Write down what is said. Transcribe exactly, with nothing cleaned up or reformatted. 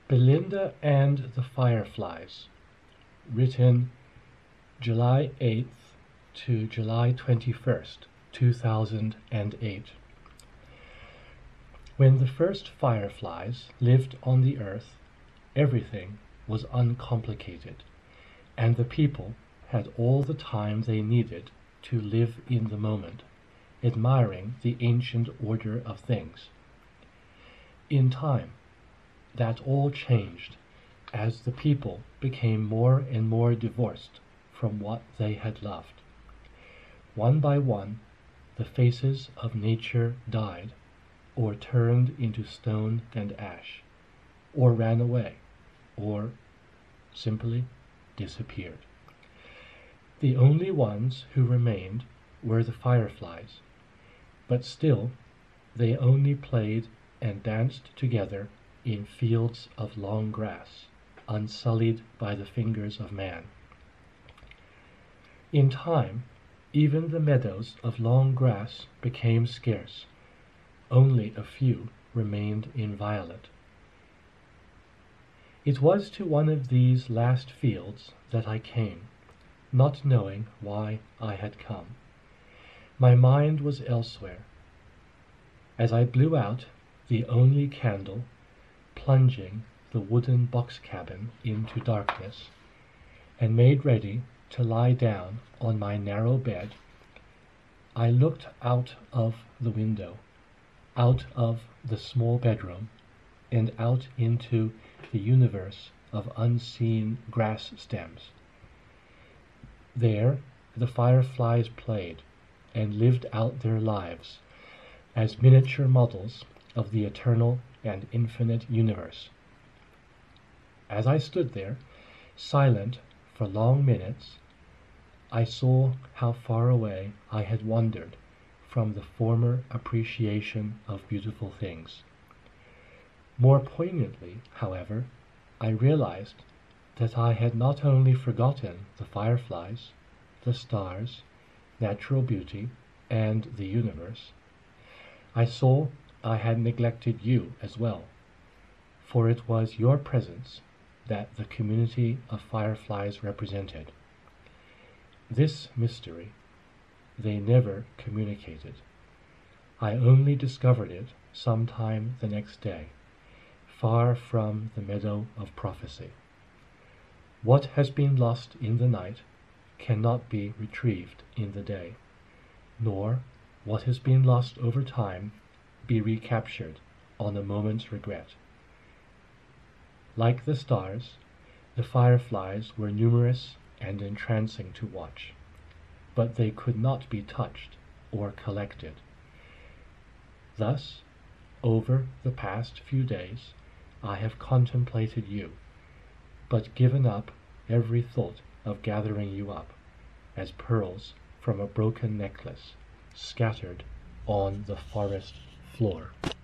Belinda and the Fireflies, written July eighth to July twenty-first, two thousand eight. When the first fireflies lived on the earth, everything was uncomplicated, and the people had all the time they needed to live in the moment, admiring the ancient order of things. In time, that all changed as the people became more and more divorced from what they had loved. One by one, the faces of nature died, or turned into stone and ash, or ran away, or simply disappeared. The only ones who remained were the fireflies, but still they only played and danced together in fields of long grass, unsullied by the fingers of man. In time, even the meadows of long grass became scarce. Only a few remained inviolate. It was to one of these last fields that I came, not knowing why I had come. My mind was elsewhere. As I blew out the only candle, plunging the wooden box cabin into darkness, and made ready to lie down on my narrow bed, I looked out of the window, out of the small bedroom, and out into the universe of unseen grass stems. There the fireflies played and lived out their lives as miniature models of the eternal and infinite universe. As I stood there, silent for long minutes, I saw how far away I had wandered from the former appreciation of beautiful things. More poignantly, however, I realized that I had not only forgotten the fireflies, the stars, natural beauty, and the universe. I saw I had neglected you as well, for it was your presence that the community of fireflies represented. This mystery they never communicated. I only discovered it sometime the next day, far from the meadow of prophecy. What has been lost in the night cannot be retrieved in the day, nor what has been lost over time be recaptured on a moment's regret. Like the stars, the fireflies were numerous and entrancing to watch, but they could not be touched or collected. Thus, over the past few days, I have contemplated you, but given up every thought of gathering you up, as pearls from a broken necklace scattered on the forest floor.